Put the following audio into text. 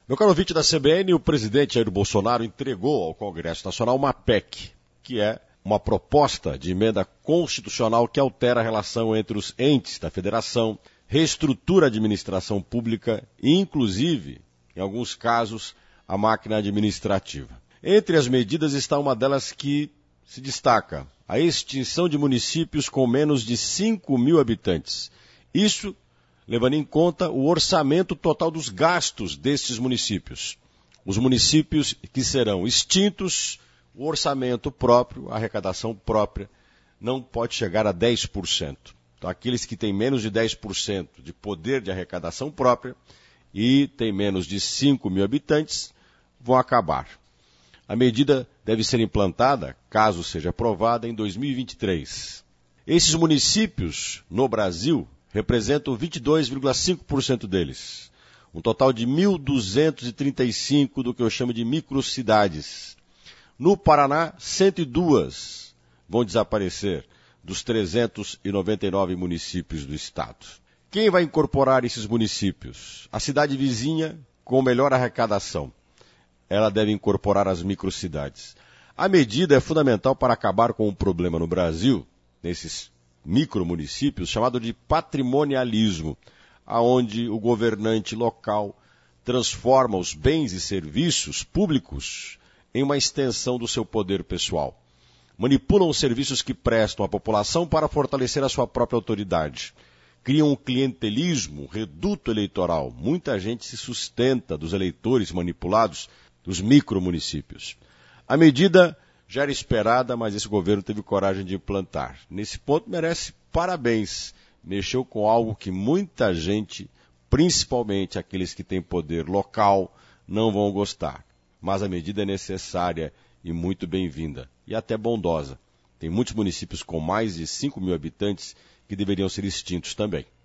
Meu caro ouvinte da CBN, o presidente Jair Bolsonaro entregou ao Congresso Nacional uma PEC, que é uma proposta de emenda constitucional que altera a relação entre os entes da federação, reestrutura a administração pública e, inclusive, em alguns casos, a máquina administrativa. Entre as medidas está uma delas que se destaca: a extinção de municípios com menos de 5 mil habitantes. Isso levando em conta o orçamento total dos gastos destes municípios. Os municípios que serão extintos, o orçamento próprio, a arrecadação própria, não pode chegar a 10%. Então, aqueles que têm menos de 10% de poder de arrecadação própria e têm menos de 5 mil habitantes, vão acabar. A medida deve ser implantada, caso seja aprovada, em 2023. Esses municípios, no Brasil, representam 22,5% deles. Um total de 1.235 do que eu chamo de microcidades. No Paraná, 102 vão desaparecer dos 399 municípios do estado. Quem vai incorporar esses municípios? A cidade vizinha com melhor arrecadação. Ela deve incorporar as microcidades. A medida é fundamental para acabar com um problema no Brasil, nesses micromunicípios, chamado de patrimonialismo, aonde o governante local transforma os bens e serviços públicos em uma extensão do seu poder pessoal. Manipulam os serviços que prestam à população para fortalecer a sua própria autoridade. Criam um clientelismo, um reduto eleitoral. Muita gente se sustenta dos eleitores manipulados dos micromunicípios. A medida já era esperada, mas esse governo teve coragem de implantar. Nesse ponto merece parabéns. Mexeu com algo que muita gente, principalmente aqueles que têm poder local, não vão gostar. Mas a medida é necessária e muito bem-vinda. E até bondosa. Tem muitos municípios com mais de 5 mil habitantes que deveriam ser extintos também.